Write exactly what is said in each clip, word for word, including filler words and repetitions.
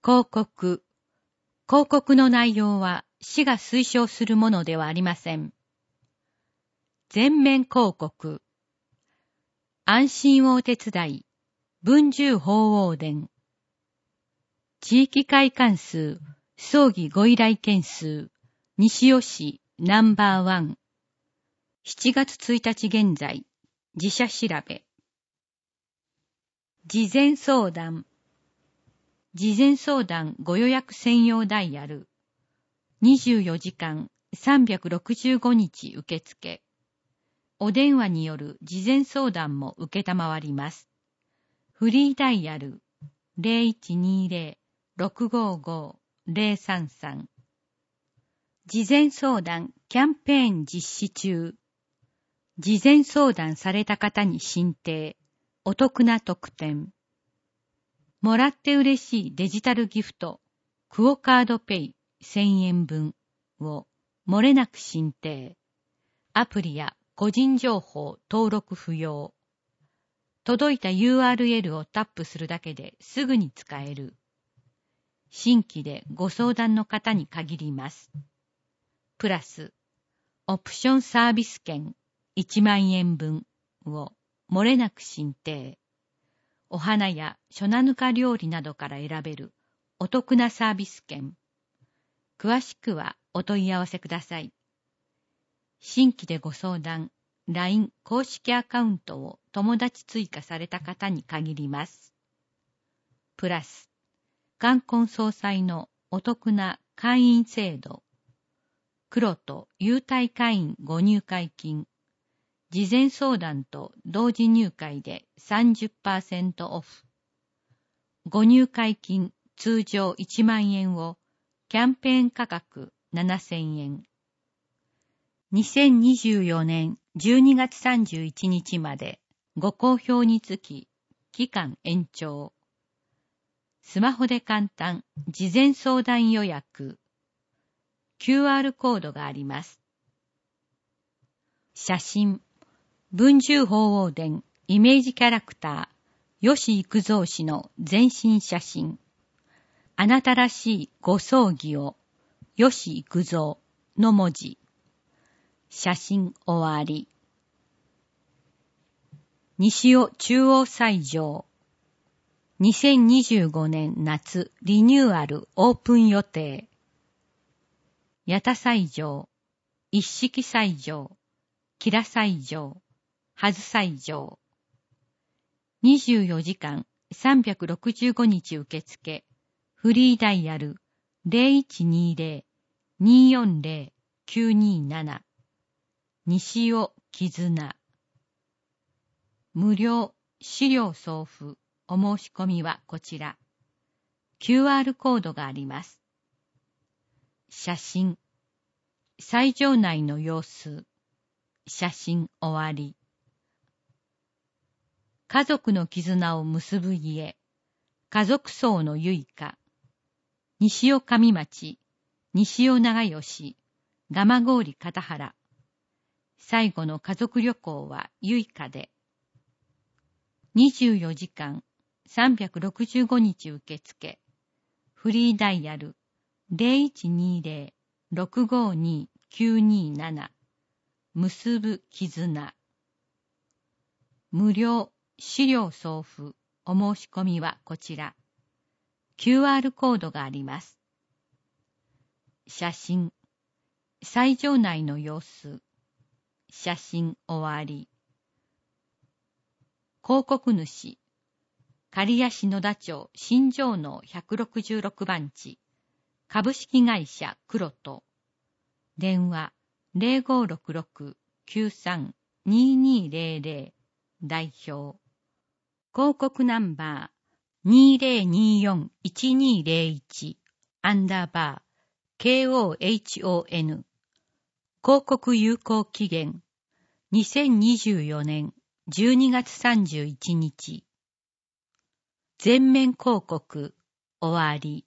広告。広告の内容は市が推奨するものではありません。全面広告。安心をお手伝い。文殊法王伝。地域会館数、葬儀ご依頼件数、西尾市ナンバーワン。しちがつついたち現在、自社調べ。事前相談。事前相談ご予約専用ダイヤル。にじゅうよじかんさんびゃくろくじゅうごにち受付。お電話による事前相談も受けたまわります。フリーダイヤル ゼロいちにゼロ ろくごご ゼロさんさん。事前相談キャンペーン実施中。事前相談された方に進呈。お得な特典。もらって嬉しいデジタルギフト、クオカードペイせんえんぶんを漏れなく進呈。アプリや個人情報登録不要。届いた ユーアールエル をタップするだけですぐに使える。新規でご相談の方に限ります。プラス、オプションサービス券いちまんえんぶんを漏れなく進呈。お花や初菜ぬか料理などから選べるお得なサービス券。詳しくはお問い合わせください。新規でご相談、ライン 公式アカウントを友達追加された方に限ります。プラス、冠婚葬祭のお得な会員制度。黒と優待会員ご入会金。事前相談と同時入会で さんじゅっパーセント オフ。ご入会金通常いちまんえんをキャンペーン価格ななせんえん。にせんにじゅうよねんじゅうにがつさんじゅういちにちまでご好評につき期間延長。スマホで簡単事前相談予約。キューアール コードがあります。写真。文殊法王伝イメージキャラクター、吉幾三氏の全身写真。あなたらしいご葬儀を、吉幾三の文字。写真終わり。西尾中央斎場。にせんにじゅうごねん夏リニューアルオープン予定。八田斎場、一色斎場、吉良斎場、はず斎場。にじゅうよじかんさんびゃくろくじゅうごにち受付。フリーダイヤル ゼロいちにゼロ によんゼロ きゅうになな。西尾絆。無料資料送付。お申し込みはこちら。キューアール コードがあります。写真。斎場内の様子。写真終わり。家族の絆を結ぶ家。家族葬の結花。西尾上町。西尾長吉。蒲郡片原。最後の家族旅行は結花で。にじゅうよじかんさんびゃくろくじゅうごにち受付。フリーダイヤル ゼロいちにゼロ ろくごに きゅうになな。結ぶ絆。無料資料送付。お申し込みはこちら。キューアール コードがあります。写真。斎場内の様子。写真終わり。広告主。刈谷市野田町新城能ひゃくろくじゅうろくばんち。株式会社黒と。電話 ゼロごろくろく きゅうさん ににゼロゼロ。代表。広告ナンバー にゼロによん いちにゼロいち アンダーバー ケーオーエイチオーエヌ。広告有効期限にせんにじゅうよねんじゅうにがつさんじゅういちにち。全面広告終わり。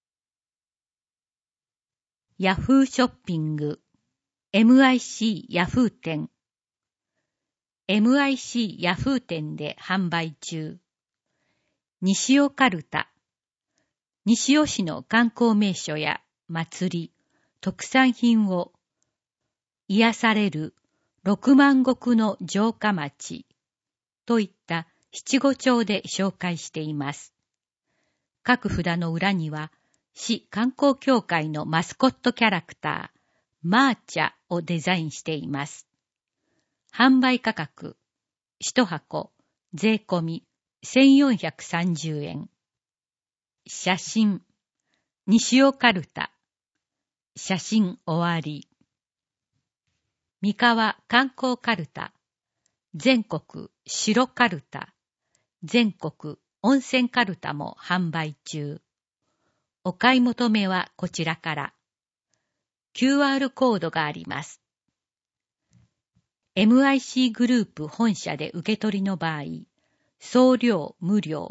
ヤフーショッピング エムアイシー ヤフー店。エムアイシー ヤフー店で販売中。西尾カルタ。 西尾市の観光名所や祭り、特産品を癒される六万石の城下町といった七五調で紹介しています。各札の裏には市観光協会のマスコットキャラクター、マーチャをデザインしています。販売価格、一箱税込みせんよんひゃくさんじゅうえん。写真、西尾かるた。写真終わり。三河観光かるた。全国白かるた。全国温泉かるたも販売中。お買い求めはこちらから。キューアール コードがあります。エムアイシー グループ本社で受け取りの場合、送料無料。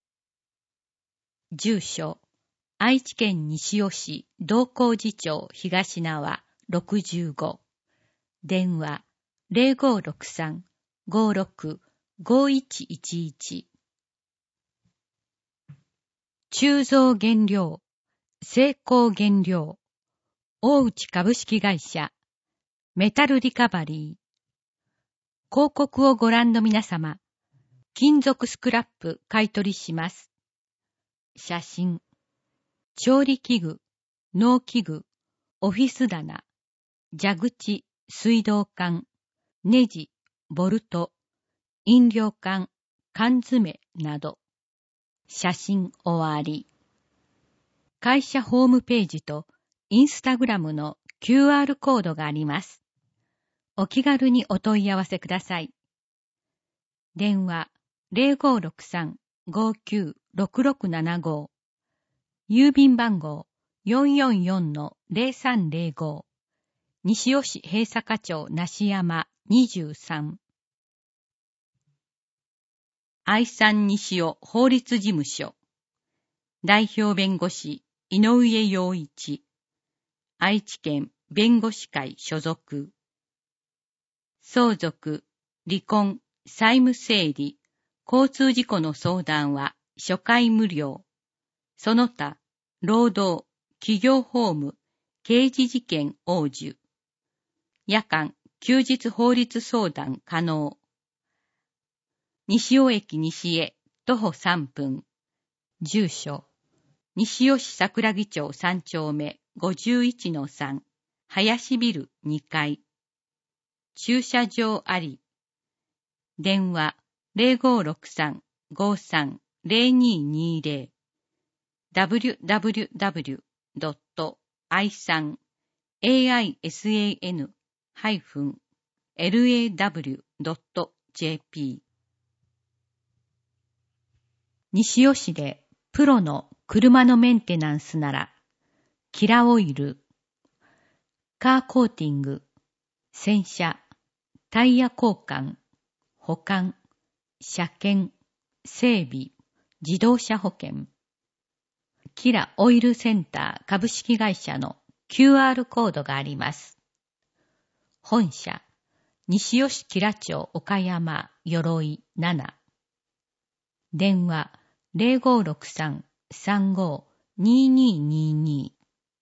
住所、愛知県西尾市道光寺町東縄ろくじゅうご。電話 ゼロごーろくさん ごーろく ごーいちいちいち。鋳造原料、精工原料、大内株式会社、メタルリカバリー。広告をご覧の皆様、金属スクラップ買取します。写真、調理器具、農機具、オフィス棚、蛇口、水道管、ネジ、ボルト、飲料管、缶詰など。写真終わり。会社ホームページとインスタグラムの キューアール コードがあります。お気軽にお問い合わせください。電話 ゼロごーろくさん ごーきゅうろくろくななご。郵便番号 よんよんよんのゼロさんゼロご。西尾市平坂町梨山にじゅうさん。愛産西尾法律事務所。代表弁護士井上洋一。愛知県弁護士会所属。相続、離婚、債務整理、交通事故の相談は初回無料。その他、労働、企業法務、刑事事件応受。夜間、休日法律相談可能。西尾駅西へ徒歩さんぷん。住所、西尾市桜木町さん丁目ごじゅういちのさん、林ビルにかい。駐車場あり。電話 ゼロごーろくさん ごーさん ゼロにーにーゼロ。ダブリュダブリュダブリュドットアイサン エーアイエスエーエヌ ハイフン エルエーダブリュドットジェーピー。西尾市でプロの車のメンテナンスなら、キラオイル、カーコーティング、洗車、タイヤ交換、保管、車検、整備、自動車保険。キラオイルセンター株式会社の キューアール コードがあります。本社、西尾市吉良町岡山鎧なな。電話 ゼロごーろくさん さんごーにーにーにーに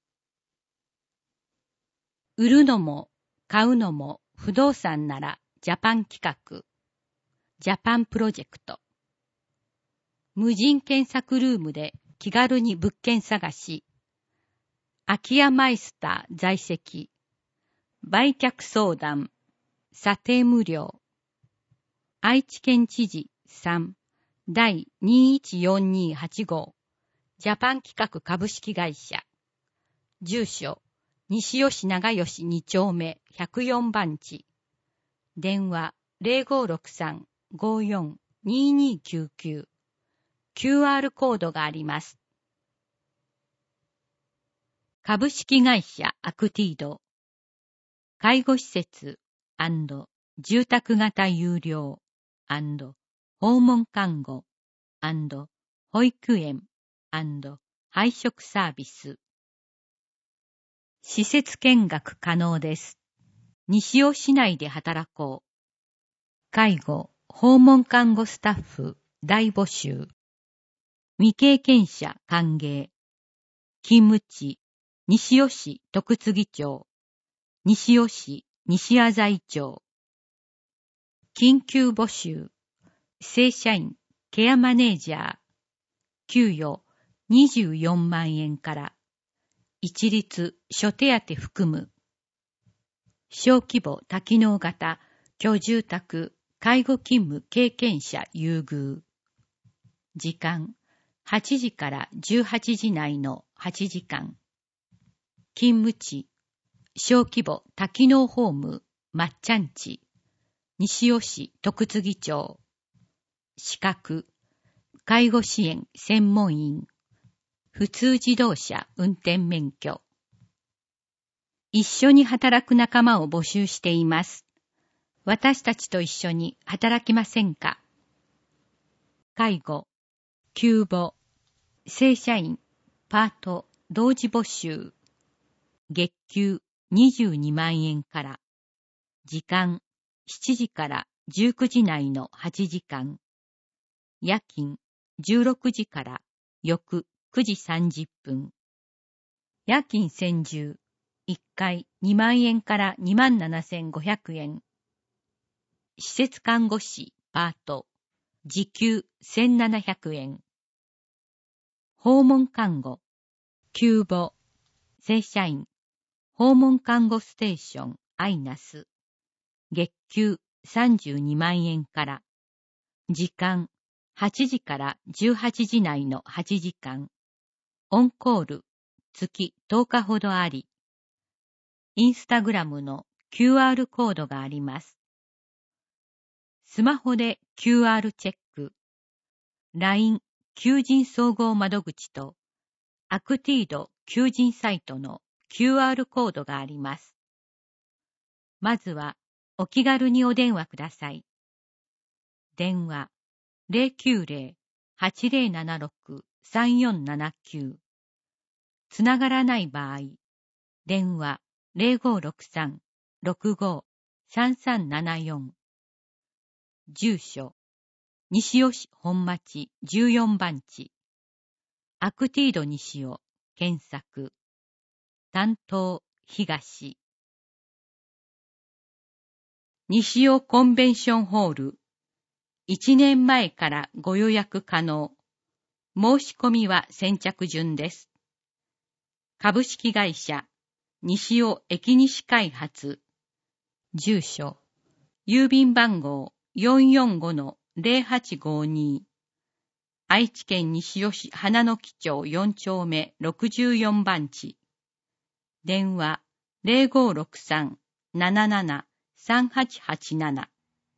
ー。売るのも買うのも不動産ならジャパン企画。ジャパンプロジェクト。無人検索ルームで気軽に物件探し。空き家マイスター在籍。売却相談。査定無料。愛知県知事さんだいにいちよんにーはちご。ジャパン企画株式会社。住所、西尾市長吉に丁目ひゃくよん番地。電話 ゼロごーろくさん ごーよん にーにーきゅうきゅう。キューアール コードがあります。株式会社アクティード。介護施設&住宅型有料&訪問看護&保育園&配食サービス。施設見学可能です。西尾市内で働こう。介護、訪問看護スタッフ大募集。未経験者歓迎。 勤務地、西尾市徳次町、西尾市西麻布町。緊急募集、正社員、ケアマネージャー、給与にじゅうよんまんえんから、一律諸手当含む。小規模多機能型居住宅介護勤務経験者優遇。時間、はちじからじゅうはちじ内のはちじかん。勤務地、小規模多機能ホームまっちゃんち、西尾市徳次町。資格、介護支援専門員、普通自動車運転免許。一緒に働く仲間を募集しています。私たちと一緒に働きませんか？介護、救母、正社員、パート、同時募集。月給にじゅうにまんえんから。時間、しちじからじゅうくじ内のはちじかん。夜勤、じゅうろくじから翌くじさんじゅっぷん。夜勤専従、いっかいにまんえんからにまんななせんごひゃくえん。施設看護師、パート、時給せんななひゃくえん。訪問看護、救母、正社員、訪問看護ステーション、アイナス。月給さんじゅうにまんえんから。時間、はちじからじゅうはちじ内のはちじかん。オンコール、月とおかほどあり。インスタグラムの キューアール コードがあります。スマホで キューアール チェック。ライン 求人総合窓口とアクティード求人サイトの キューアール コードがあります。まずはお気軽にお電話ください。電話 ゼロきゅうゼロ はちゼロななろく さんよんななきゅう。つながらない場合、電話 ゼロごろくさん ろくご さんさんななよん。住所、西尾市本町じゅうよんばん地。アクティード西尾、検索。担当、東。西尾コンベンションホール。いちねんまえからご予約可能。申し込みは先着順です。株式会社、西尾駅西開発。住所、郵便番号 よんよんごのゼロはちごに。愛知県西尾市花の木町よん丁目ろくじゅうよん番地。電話 ゼロごろくさん なななな さんはちはちなな。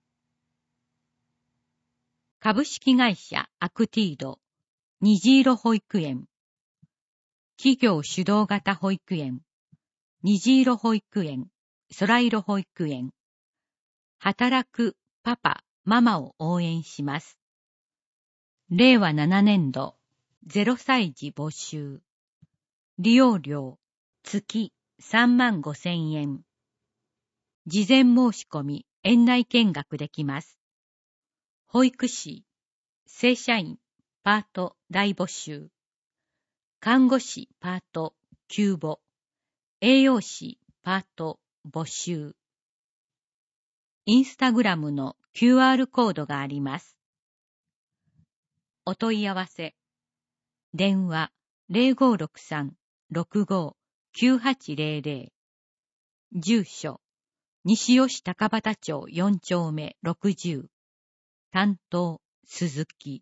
株式会社アクティード、虹色保育園。企業主導型保育園。虹色保育園、空色保育園。働くパパ、ママを応援します。れいわななねんど、ゼロさい児募集。利用料、月さんまんごせんえん。事前申し込み、園内見学できます。保育士、正社員、パート大募集。看護師、パート、急募。栄養士、パート、募集。インスタグラムの キューアール コードがあります。お問い合わせ。電話 ゼロごろくさん ろくご きゅうはちゼロゼロ。住所、西尾市高畑町よん丁目ろくじゅう。担当、鈴木。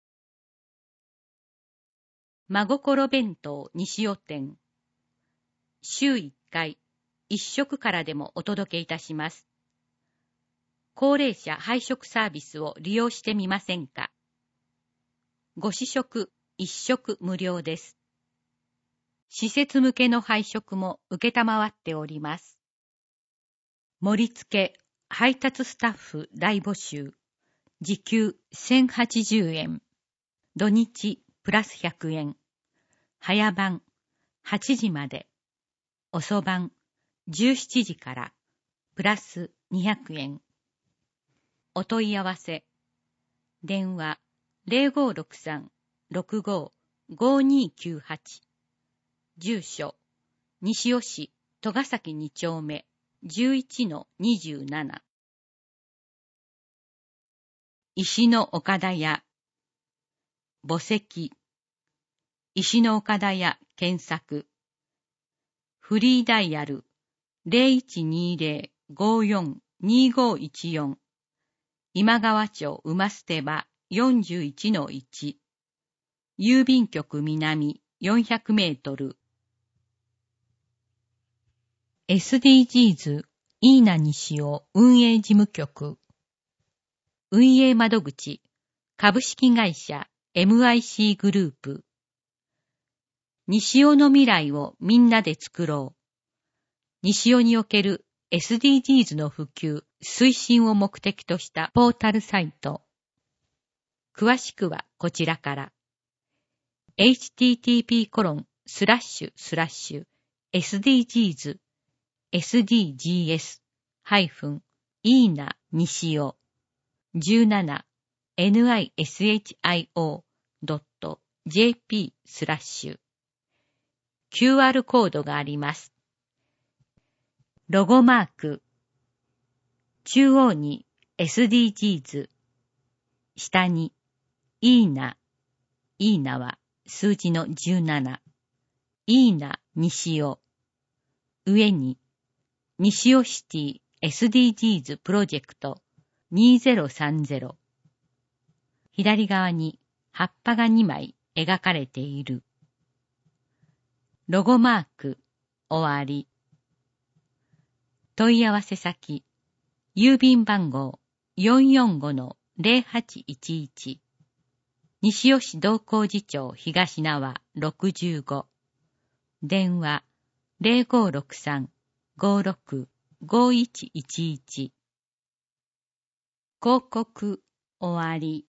真心弁当西尾店。週いっかい、一食からでもお届けいたします。高齢者配食サービスを利用してみませんか？ご試食、一食無料です。施設向けの配食も受けたまわっております。盛り付け、配達スタッフ大募集。時給せんはちじゅうえん。土日プラスひゃくえん。早番はちじまで。遅番じゅうしちじからプラスにひゃくえん。お問い合わせ。電話 ゼロごろくさん ろくご ごにきゅうはち。 住所、西尾市戸ヶ崎に丁目 じゅういちのにじゅうなな。石の岡田屋、墓石、石の岡田屋検索。フリーダイヤル ゼロいちにゼロ ごよん にごいちよん。今川町馬捨場 よんじゅういちのいち。郵便局南よんひゃくメートル。エスディージーズ イーナ西尾運営事務局。運営窓口株式会社 エムアイシー グループ。西尾の未来をみんなで作ろう。西尾における エスディージーズ の普及、推進を目的としたポータルサイト。詳しくはこちらから。エイチティーティーピーコロンスラッシュスラッシュエスディージーズ エスディージーエス ハイフン イーナ西尾 じゅうなな エヌアイエスエイチアイオー ドット ジェーピー スラッシュ。キューアール コードがあります。ロゴマーク。中央に エスディージーズ。下にイーナ。イーナは数字のじゅうなな。イーナ西尾。上に西尾シティ エスディージーズ プロジェクトにせんさんじゅう。左側に葉っぱがにまい描かれている。ロゴマーク、終わり。問い合わせ先、郵便番号 よんよんごのゼロはちいちいち。西尾市道光寺町東縄ろくじゅうご。電話 ゼロごろくさん ごろく ごいちいちいち。広告、終わり。